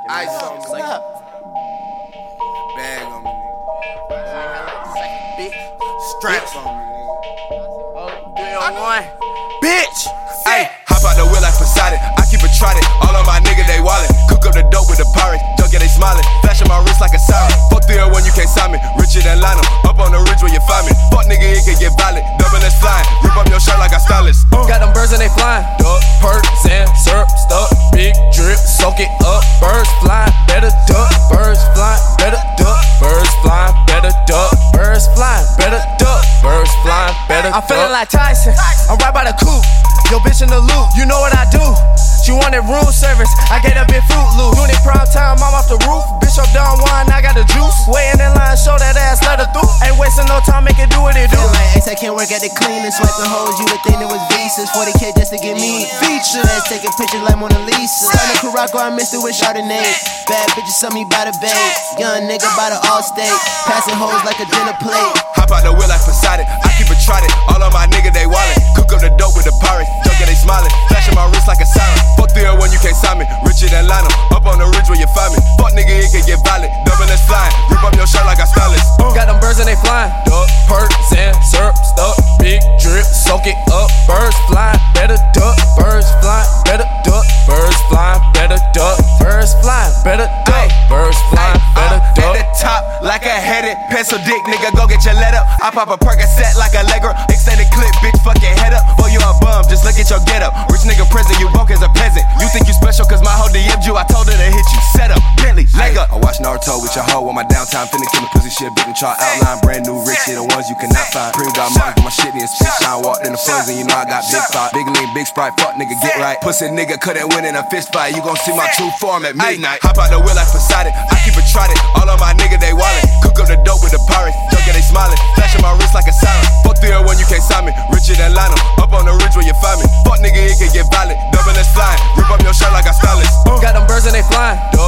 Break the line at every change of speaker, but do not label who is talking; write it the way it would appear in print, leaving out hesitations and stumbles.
Ice on me. Bag on me, nigga. Straps on me, nigga.
Bitch! Ayy, hop out the wheel like Poseidon. I keep it trotted. All of my niggas, they wildin'. Cook up the dope with the pirates. Duck, yeah, they smilin'. Flashing my wrist like a siren. Fuck 301, you can't sign me. Richer than Lionel. Up on the ridge where you find me. Fuck nigga, it can get violent. Double S flying. Rip up your shirt like a stylist.
Got them birds and they flying. Duck, perk, sand, syrup, stuck. Big drip, soak it up. Birds flying, better duck. Birds flying, better duck. Birds flying, better duck. Birds flying, better duck. Birds flying, better duck. I'm feeling like Tyson. I'm right by the coop. Yo, bitch in the loop, you know what I do. She wanted room service, I gave her big Fruit Loop. Doing it prime time, I'm off the roof. Bitch up down wine, I got the juice. Waiting in line, show that ass, let her through. Ain't wasting no time, make it do what it do.
Feel like Ace, I can't work at the cleaning. Swiping hoes, you would think it was Visas. 40K just to get me features. Let's take a picture like Mona Lisa. Sign a Caraco, I missed it with Chardonnay. Bad bitches saw me by the bay. Young nigga by the Allstate. Passing hoes like a dinner plate.
Hop out the wheel like Poseidon. I keep it trotted. All of my niggas, they wildin'. Cook up the dope with the pirates. Duck, yeah, they smilin'. Flashing my wrist like a siren. Fuck 301, you can't sign me. Richer than Lionel. Up on the ridge where you find me. Fuck nigga, it can get violent. Double S flying. Rip up your shirt like a stylist.
Got them birds and they flying. Duck, perk, sand, syrup, stuck. Big drip, soak it up. Birds flying, better duck. Birds flying, better duck. Birds flying, better duck. Birds flying, better duck. Birds flying, better duck.
At the top, like a headed pencil dick, nigga, go get your lead up. I pop a Percocet like a Legro. Extended clip, bitch, fuck your head up. Boy, you a bum, just look at your get up. Rich nigga present, you broke as a peasant. You think you special cause my hoe DM'd you, I told her to hit you. Set up, Bentley, leg up. I watch Naruto with your hoe on my downtime. Finna kill the pussy shit, big and chart outline. Brand new rich shit, the ones you cannot find. Premium dog mark, my shit in spit shine. Walked in the fuzz and you know I got big fight. Big lean, big sprite, fuck nigga, get right. Pussy nigga couldn't win in a fist fight. You gon' see my true form at midnight. Hop out the wheel like Poseidon. I keep it trotted. All of my niggas, they wildin'. Cook up the dope with the pirates. Duck, yeah, they smilin'. Flashing my wrist like a siren. Fuck 301, you can't sign me. Richer than Lionel. Up on the ridge where you find me. Fuck nigga, it can get violent. Double S flying. Rip up your shirt like a stylist.
Got them birds and they flying.